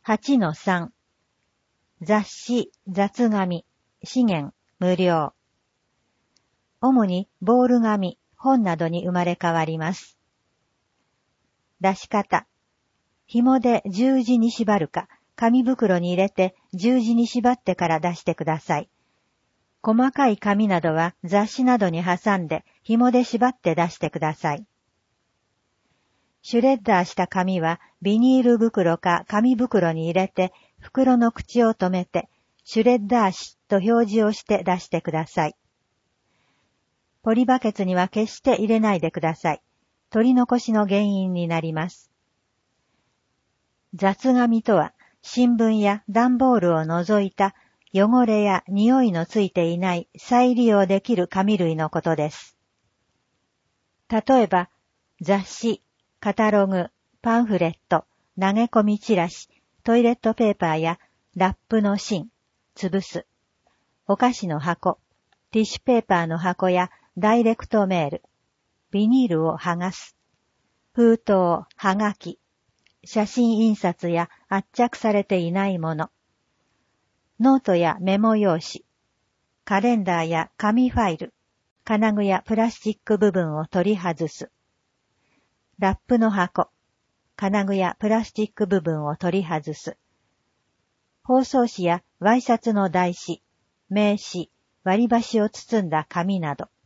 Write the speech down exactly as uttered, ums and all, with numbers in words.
はちのさん 雑誌、雑紙、資源、無料。主にボール紙、本などに生まれ変わります。出し方。紐で十字に縛るか、紙袋に入れて十字に縛ってから出してください。細かい紙などは雑誌などに挟んで紐で縛って出してください。シュレッダーした紙はビニール袋か紙袋に入れて袋の口を止めてシュレッダー紙と表示をして出してください。ポリバケツには決して入れないでください。取り残しの原因になります。雑紙とは新聞や段ボールを除いた汚れや匂いのついていない再利用できる紙類のことです。例えば雑誌、カタログ、パンフレット、投げ込みチラシ、トイレットペーパーやラップの芯、潰す。お菓子の箱、ティッシュペーパーの箱やダイレクトメール、ビニールを剥がす。封筒、はがき、写真印刷や圧着されていないもの。ノートやメモ用紙、カレンダーや紙ファイル、金具やプラスチック部分を取り外す。ラップの箱、金具やプラスチック部分を取り外す。包装紙やワイシャツの台紙、名刺、割り箸を包んだ紙など。